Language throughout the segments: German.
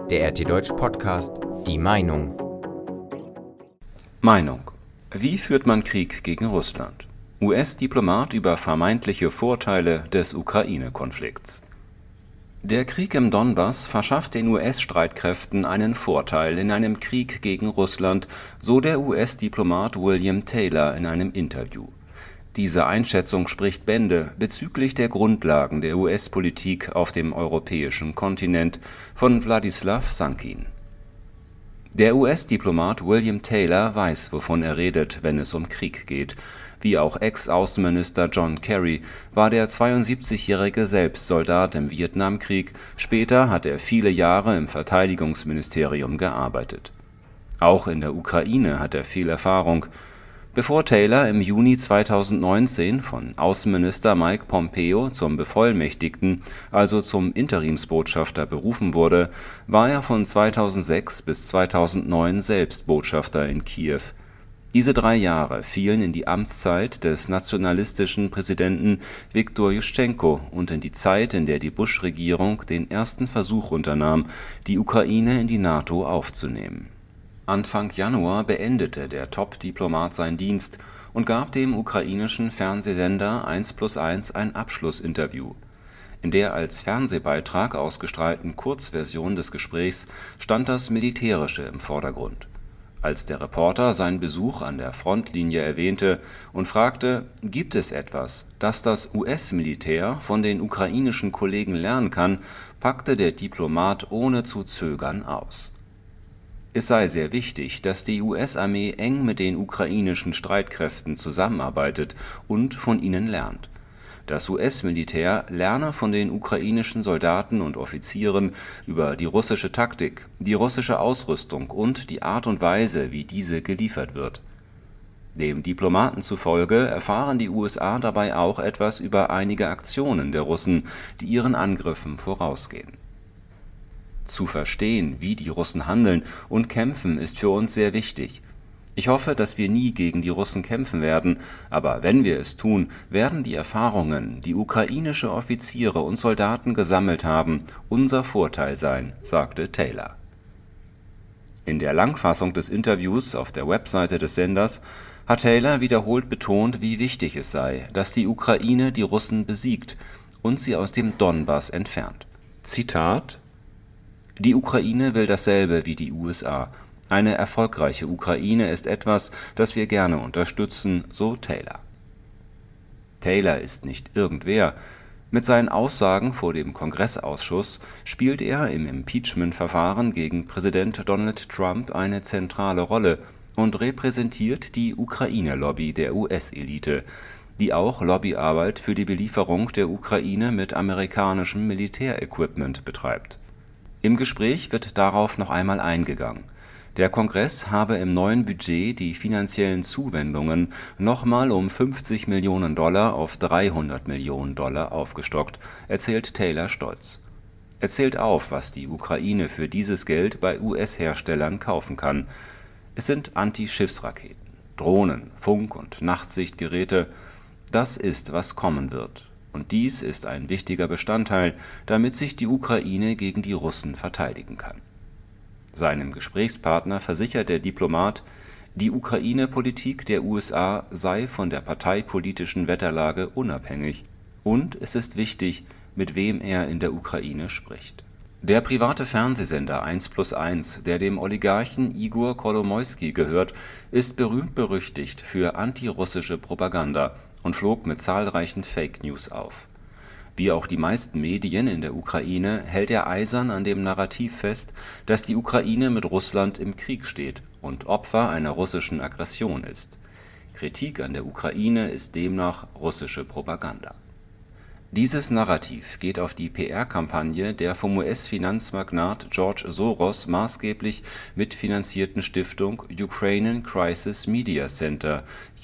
Der RT Deutsch Podcast Die Meinung. Meinung. Wie führt man Krieg gegen Russland? US-Diplomat über vermeintliche Vorteile des Ukraine-Konflikts. Der Krieg im Donbass verschafft den US-Streitkräften einen Vorteil in einem Krieg gegen Russland, so der US-Diplomat William Taylor in einem Interview. Diese Einschätzung spricht Bände bezüglich der Grundlagen der US-Politik auf dem europäischen Kontinent von Wladislaw Sankin. Der US-Diplomat William Taylor weiß, wovon er redet, wenn es um Krieg geht. Wie auch Ex-Außenminister John Kerry war der 72-Jährige selbst Soldat im Vietnamkrieg, später hat er viele Jahre im Verteidigungsministerium gearbeitet. Auch in der Ukraine hat er viel Erfahrung. Bevor Taylor im Juni 2019 von Außenminister Mike Pompeo zum Bevollmächtigten, also zum Interimsbotschafter berufen wurde, war er von 2006 bis 2009 selbst Botschafter in Kiew. Diese 3 Jahre fielen in die Amtszeit des nationalistischen Präsidenten Wiktor Juschtschenko und in die Zeit, in der die Bush-Regierung den ersten Versuch unternahm, die Ukraine in die NATO aufzunehmen. Anfang Januar beendete der Top-Diplomat seinen Dienst und gab dem ukrainischen Fernsehsender 1+1 ein Abschlussinterview. In der als Fernsehbeitrag ausgestrahlten Kurzversion des Gesprächs stand das Militärische im Vordergrund. Als der Reporter seinen Besuch an der Frontlinie erwähnte und fragte, gibt es etwas, das das US-Militär von den ukrainischen Kollegen lernen kann, packte der Diplomat ohne zu zögern aus. Es sei sehr wichtig, dass die US-Armee eng mit den ukrainischen Streitkräften zusammenarbeitet und von ihnen lernt. Das US-Militär lerne von den ukrainischen Soldaten und Offizieren über die russische Taktik, die russische Ausrüstung und die Art und Weise, wie diese geliefert wird. Dem Diplomaten zufolge erfahren die USA dabei auch etwas über einige Aktionen der Russen, die ihren Angriffen vorausgehen. Zu verstehen, wie die Russen handeln und kämpfen, ist für uns sehr wichtig. Ich hoffe, dass wir nie gegen die Russen kämpfen werden, aber wenn wir es tun, werden die Erfahrungen, die ukrainische Offiziere und Soldaten gesammelt haben, unser Vorteil sein, sagte Taylor. In der Langfassung des Interviews auf der Webseite des Senders hat Taylor wiederholt betont, wie wichtig es sei, dass die Ukraine die Russen besiegt und sie aus dem Donbass entfernt. Zitat: Die Ukraine will dasselbe wie die USA. Eine erfolgreiche Ukraine ist etwas, das wir gerne unterstützen, so Taylor. Taylor ist nicht irgendwer. Mit seinen Aussagen vor dem Kongressausschuss spielt er im Impeachment-Verfahren gegen Präsident Donald Trump eine zentrale Rolle und repräsentiert die Ukraine-Lobby der US-Elite, die auch Lobbyarbeit für die Belieferung der Ukraine mit amerikanischem Militärequipment betreibt. Im Gespräch wird darauf noch einmal eingegangen. Der Kongress habe im neuen Budget die finanziellen Zuwendungen nochmal um $50 Millionen auf $300 Millionen aufgestockt, erzählt Taylor stolz. Er zählt auf, was die Ukraine für dieses Geld bei US-Herstellern kaufen kann. Es sind Anti-Schiffsraketen, Drohnen, Funk- und Nachtsichtgeräte. Das ist, was kommen wird. Und dies ist ein wichtiger Bestandteil, damit sich die Ukraine gegen die Russen verteidigen kann. Seinem Gesprächspartner versichert der Diplomat, die Ukraine-Politik der USA sei von der parteipolitischen Wetterlage unabhängig und es ist wichtig, mit wem er in der Ukraine spricht. Der private Fernsehsender 1+1, der dem Oligarchen Igor Kolomoisky gehört, ist berühmt-berüchtigt für antirussische Propaganda und flog mit zahlreichen Fake News auf. Wie auch die meisten Medien in der Ukraine hält er eisern an dem Narrativ fest, dass die Ukraine mit Russland im Krieg steht und Opfer einer russischen Aggression ist. Kritik an der Ukraine ist demnach russische Propaganda. Dieses Narrativ geht auf die PR-Kampagne der vom US-Finanzmagnat George Soros maßgeblich mitfinanzierten Stiftung Ukrainian Crisis Media Center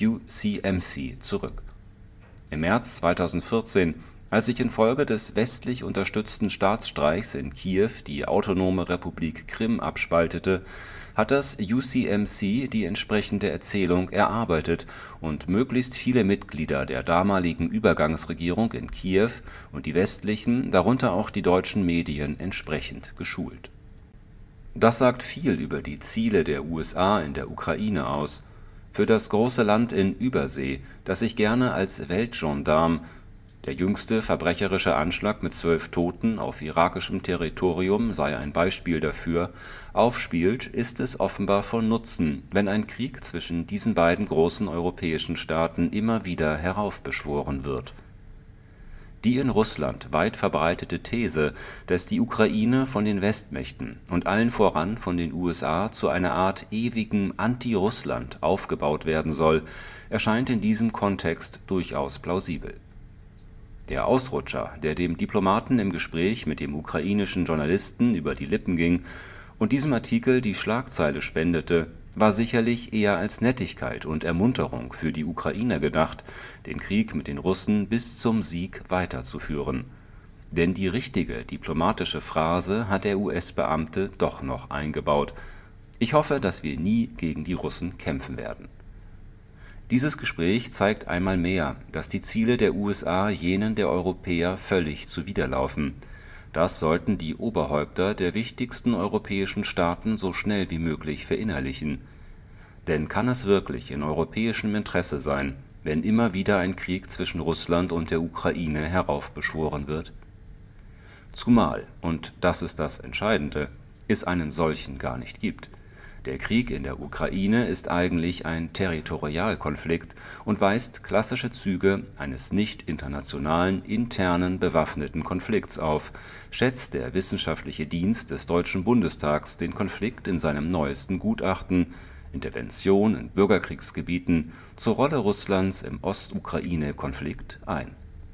(UCMC) zurück. Im März 2014, als sich infolge des westlich unterstützten Staatsstreichs in Kiew die Autonome Republik Krim abspaltete, hat das UCMC die entsprechende Erzählung erarbeitet und möglichst viele Mitglieder der damaligen Übergangsregierung in Kiew und die westlichen, darunter auch die deutschen Medien, entsprechend geschult. Das sagt viel über die Ziele der USA in der Ukraine aus. Für das große Land in Übersee, das sich gerne als Weltgendarm, der jüngste verbrecherische Anschlag mit 12 Toten auf irakischem Territorium sei ein Beispiel dafür, aufspielt, ist es offenbar von Nutzen, wenn ein Krieg zwischen diesen beiden großen europäischen Staaten immer wieder heraufbeschworen wird. Die in Russland weit verbreitete These, dass die Ukraine von den Westmächten und allen voran von den USA zu einer Art ewigem Anti-Russland aufgebaut werden soll, erscheint in diesem Kontext durchaus plausibel. Der Ausrutscher, der dem Diplomaten im Gespräch mit dem ukrainischen Journalisten über die Lippen ging und diesem Artikel die Schlagzeile spendete, war sicherlich eher als Nettigkeit und Ermunterung für die Ukrainer gedacht, den Krieg mit den Russen bis zum Sieg weiterzuführen. Denn die richtige diplomatische Phrase hat der US-Beamte doch noch eingebaut: Ich hoffe, dass wir nie gegen die Russen kämpfen werden. Dieses Gespräch zeigt einmal mehr, dass die Ziele der USA jenen der Europäer völlig zuwiderlaufen. Das sollten die Oberhäupter der wichtigsten europäischen Staaten so schnell wie möglich verinnerlichen. Denn kann es wirklich in europäischem Interesse sein, wenn immer wieder ein Krieg zwischen Russland und der Ukraine heraufbeschworen wird? Zumal, und das ist das Entscheidende, es einen solchen gar nicht gibt. Der Krieg in der Ukraine ist eigentlich ein Territorialkonflikt und weist klassische Züge eines nicht internationalen, internen bewaffneten Konflikts auf, schätzt der Wissenschaftliche Dienst des Deutschen Bundestags den Konflikt in seinem neuesten Gutachten Intervention in Bürgerkriegsgebieten zur Rolle Russlands im Ostukraine-Konflikt ein.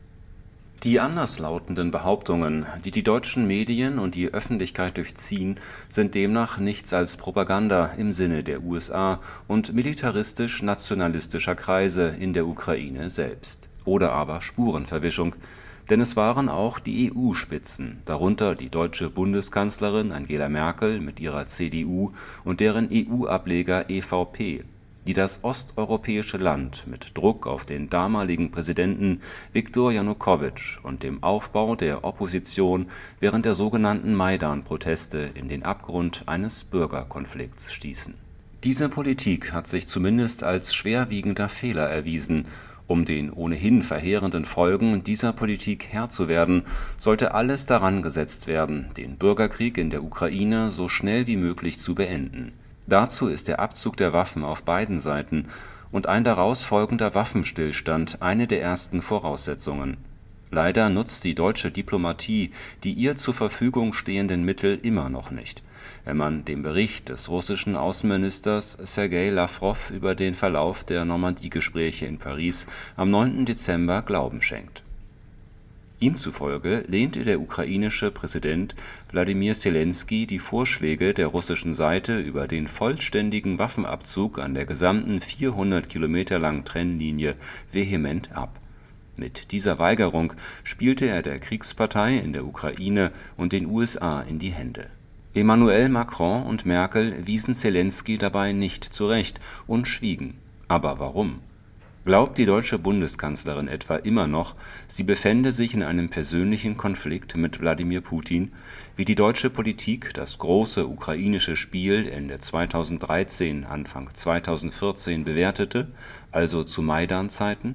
Die anderslautenden Behauptungen, die die deutschen Medien und die Öffentlichkeit durchziehen, sind demnach nichts als Propaganda im Sinne der USA und militaristisch-nationalistischer Kreise in der Ukraine selbst. Oder aber Spurenverwischung, denn es waren auch die EU-Spitzen, darunter die deutsche Bundeskanzlerin Angela Merkel mit ihrer CDU und deren EU-Ableger EVP, die das osteuropäische Land mit Druck auf den damaligen Präsidenten Viktor Janukowitsch und dem Aufbau der Opposition während der sogenannten Maidan-Proteste in den Abgrund eines Bürgerkonflikts stießen. Diese Politik hat sich zumindest als schwerwiegender Fehler erwiesen. Um den ohnehin verheerenden Folgen dieser Politik Herr zu werden, sollte alles daran gesetzt werden, den Bürgerkrieg in der Ukraine so schnell wie möglich zu beenden. Dazu ist der Abzug der Waffen auf beiden Seiten und ein daraus folgender Waffenstillstand eine der ersten Voraussetzungen. Leider nutzt die deutsche Diplomatie die ihr zur Verfügung stehenden Mittel immer noch nicht, wenn man dem Bericht des russischen Außenministers Sergei Lawrow über den Verlauf der Normandie-Gespräche in Paris am 9. Dezember Glauben schenkt. Ihm zufolge lehnte der ukrainische Präsident Wladimir Selenskyj die Vorschläge der russischen Seite über den vollständigen Waffenabzug an der gesamten 400 Kilometer langen Trennlinie vehement ab. Mit dieser Weigerung spielte er der Kriegspartei in der Ukraine und den USA in die Hände. Emmanuel Macron und Merkel wiesen Selenskyj dabei nicht zurecht und schwiegen. Aber warum? Glaubt die deutsche Bundeskanzlerin etwa immer noch, sie befände sich in einem persönlichen Konflikt mit Wladimir Putin, wie die deutsche Politik das große ukrainische Spiel Ende 2013, Anfang 2014 bewertete, also zu Maidan-Zeiten?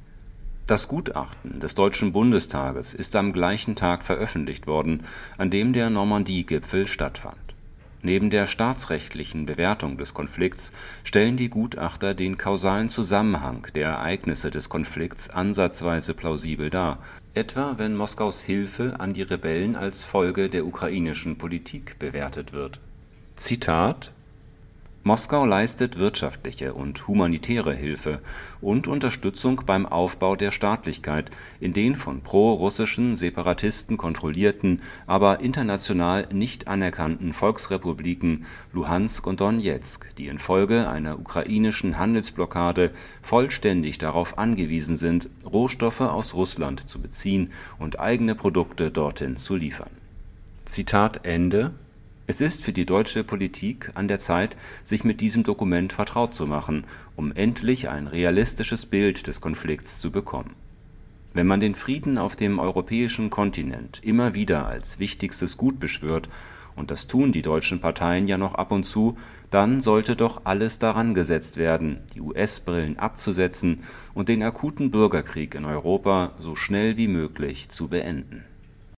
Das Gutachten des Deutschen Bundestages ist am gleichen Tag veröffentlicht worden, an dem der Normandie-Gipfel stattfand. Neben der staatsrechtlichen Bewertung des Konflikts stellen die Gutachter den kausalen Zusammenhang der Ereignisse des Konflikts ansatzweise plausibel dar, etwa wenn Moskaus Hilfe an die Rebellen als Folge der ukrainischen Politik bewertet wird. Zitat: Moskau leistet wirtschaftliche und humanitäre Hilfe und Unterstützung beim Aufbau der Staatlichkeit in den von pro-russischen Separatisten kontrollierten, aber international nicht anerkannten Volksrepubliken Luhansk und Donezk, die infolge einer ukrainischen Handelsblockade vollständig darauf angewiesen sind, Rohstoffe aus Russland zu beziehen und eigene Produkte dorthin zu liefern. Zitat Ende. Es ist für die deutsche Politik an der Zeit, sich mit diesem Dokument vertraut zu machen, um endlich ein realistisches Bild des Konflikts zu bekommen. Wenn man den Frieden auf dem europäischen Kontinent immer wieder als wichtigstes Gut beschwört und das tun die deutschen Parteien ja noch ab und zu, dann sollte doch alles daran gesetzt werden, die US-Brillen abzusetzen und den akuten Bürgerkrieg in Europa so schnell wie möglich zu beenden.